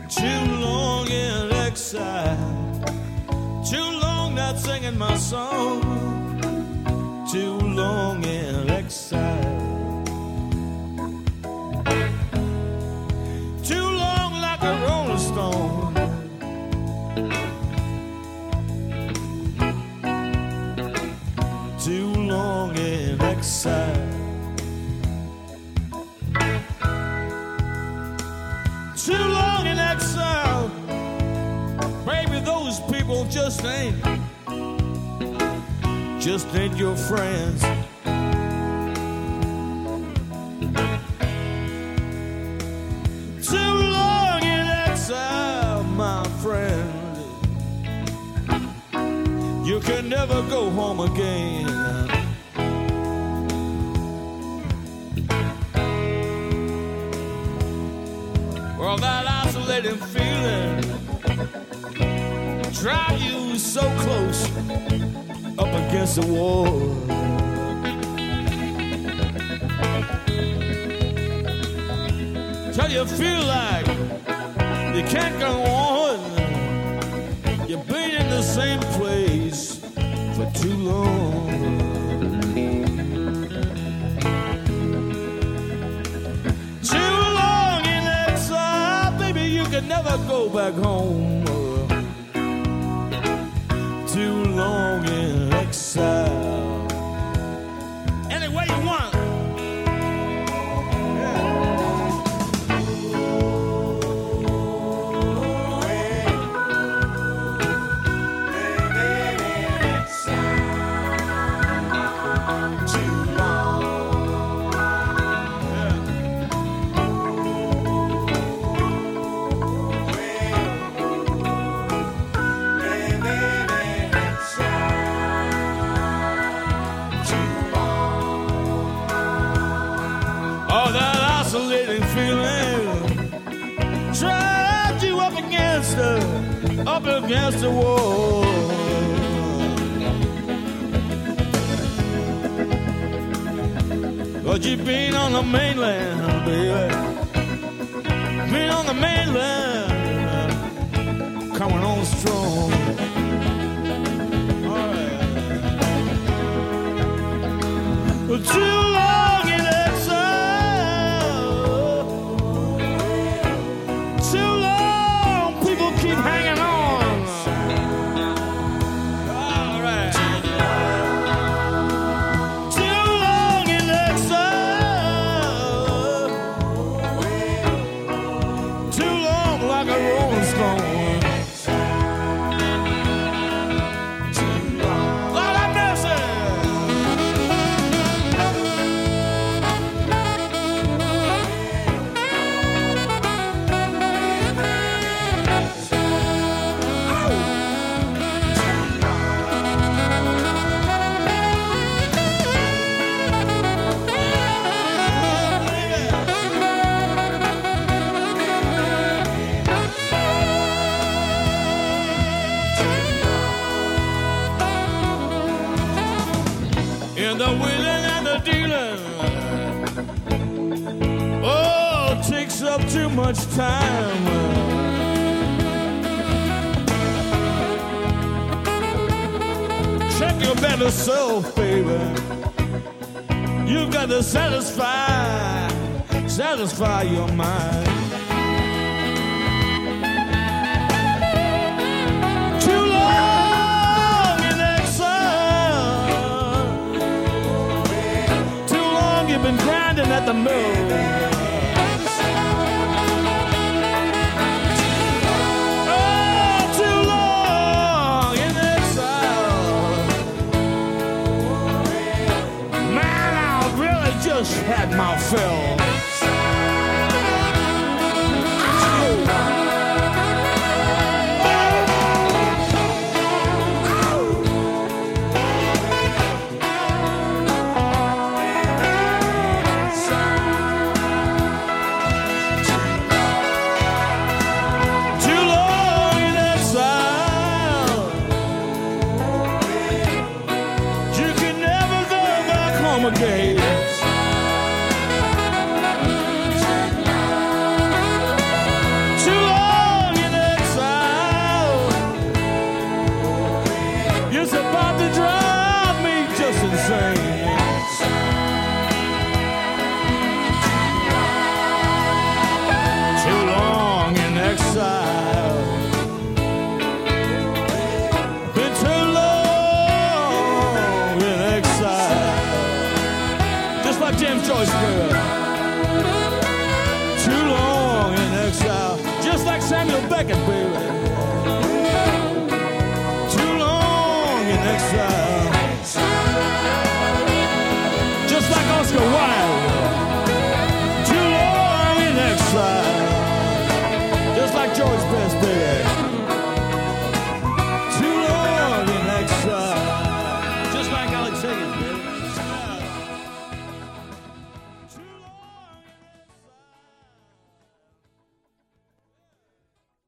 Too long in exile, too long not singing my song, too long in exile, too long like a rolling stone, too long in exile. Too long in exile, baby, those people just ain't your friends. Too long in exile, my friend, you can never go home again. Well, that isolating feeling drive you so close up against the wall. Till you feel like you can't go on. You've been in the same place for too long. Never go back home. Too long in exile. Any way you want. Up against the wall. But you've been on the mainland, baby. Been on the mainland, coming on strong. All right. Too long in exile. Too long, people keep hanging on. The willing and the dealing, oh, it takes up too much time. Check your better self, baby. You've got to satisfy your mind. Been grinding at the mill. Oh, too long in exile. Man, I really just had my fill. Again. Samuel Beckett, baby.